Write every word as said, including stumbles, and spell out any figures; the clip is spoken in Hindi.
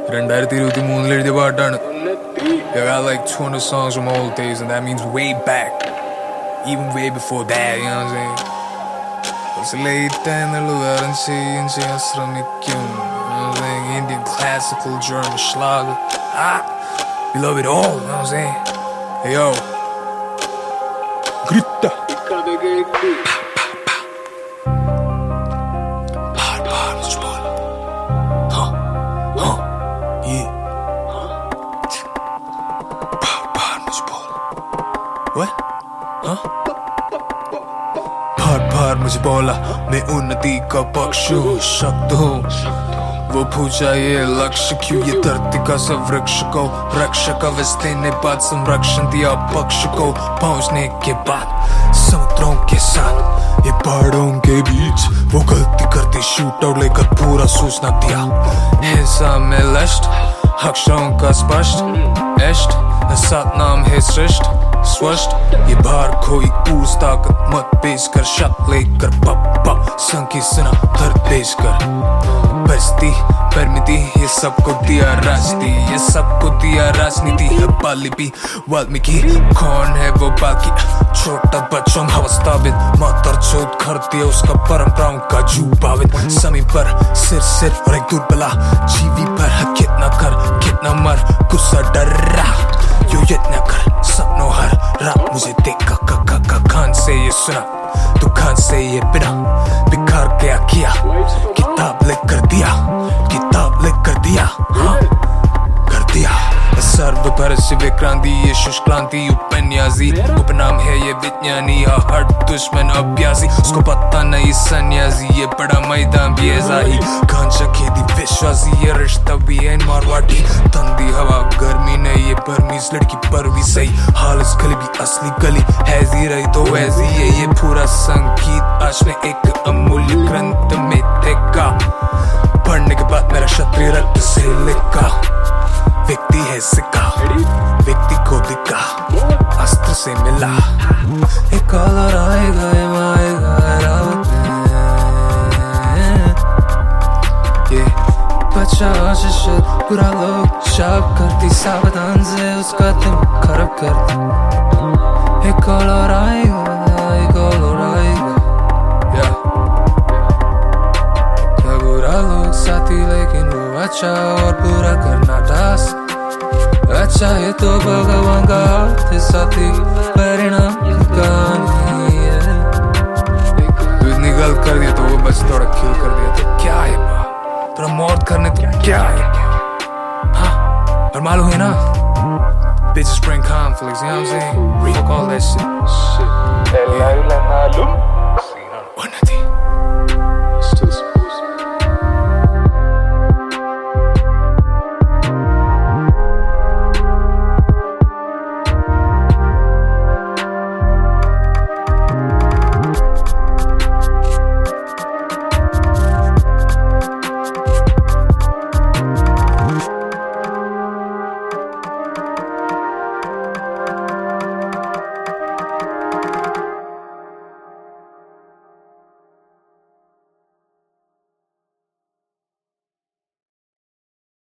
രണ്ടായിരത്തി ഇരുപത്തി മൂന്നിൽ എഴുതിയ പാട്ടാണ്. I got like two hundred songs from old days, and that means way back, even way before that, you know what I'm saying? It's late എന്നുള്ള വേറെ ചെയ്യാൻ ചെയ്യാൻ ശ്രമിക്കും. Indian classical, German Schlager, ah, we love it all, you know what I'm saying? Hey yo, grita. What? Huh? भार भार मुझे बोला मैं उन्नति का पक्ष हूँ, शब्द हूँ वो पूछा ये लक्ष्य क्यों, ये धरती का सब वृक्ष को रक्षक अवस्थे ने बाद संरक्षण दिया पक्ष को, पहुँचने के बाद समुद्रों के साथ ये पहाड़ों के बीच वो गलती करती शूट आउट लेकर पूरा सूचना दिया. हिंसा में लश्ट अक्षरों का स्पष्ट एष्ट सात नाम है श्रेष्ठ स्वस्थ, ये बाहर कोई ऊर्ज ताकत मत पेश कर, शक लेकर पप्पा संकी सुना दर्द पेश कर. परिस्थिति परिमिति ये सबको दिया राजनीति, ये सबको दिया राजनीति है बालिपी वाल्मीकि. कौन है वो बाकी छोटा बच्चों अवस्थावित मातर चोट कर दिया उसका परंपराओं का जुबावित. समी पर सिर सिर और एक दुर्बला जीवी पर कितना कर कितना मर गुस्सा डरा यो यत्न कर सपनों हर रात मुझे देखा का का कान से ये सुना तो कान से ये बिना बिखर गया किया किताब लिख कर दिया किताब लिख कर दिया हाँ कर दिया. सर्व भरस्य विक्रांति ये शुष्क्रांति उपन्यासी उपनाम है ये विज्ञानी हर दुश्मन अभ्यासी उसको पता नहीं सन्यासी ये बड़ा मैदान भी ऐसा ही गांजा खेती विश्वासी ये रिश्ता भी है मारवाड़ी ठंडी हवा गर्मी नहीं ये बर्मीज लड़की पर भी सही हाल इस गली भी असली गली ऐसी रही तो वैसी है ये पूरा संगीत आज में एक अमूल्य ग्रंथ में देखा पढ़ने के बाद मेरा क्षत्रिय रक्त से लिखा व्यक्ति है सिक्का व्यक्ति को दिखा अस्त्र से मिला एक कलर आएगा आएगा रावत में ये बच्चा शिशत पूरा लोग शाप करती सावधान से उसका दिल खराब करती एक कलर आएगा एक कलर आएगा या क्या बुरा लोग साथी लेकिन वो अच्छा और बुरा करना दास अच्छा है तो भगवान का हाथ साथी परिणाम कहानी है. तू इतनी गलत कर दिया तो वो बस थोड़ा किल कर दिया तो क्या है बा थोड़ा मौत करने तो क्या है हाँ और मालूम है ना bitches bring conflicts, you know what I'm saying? Fuck all that shit. Shit.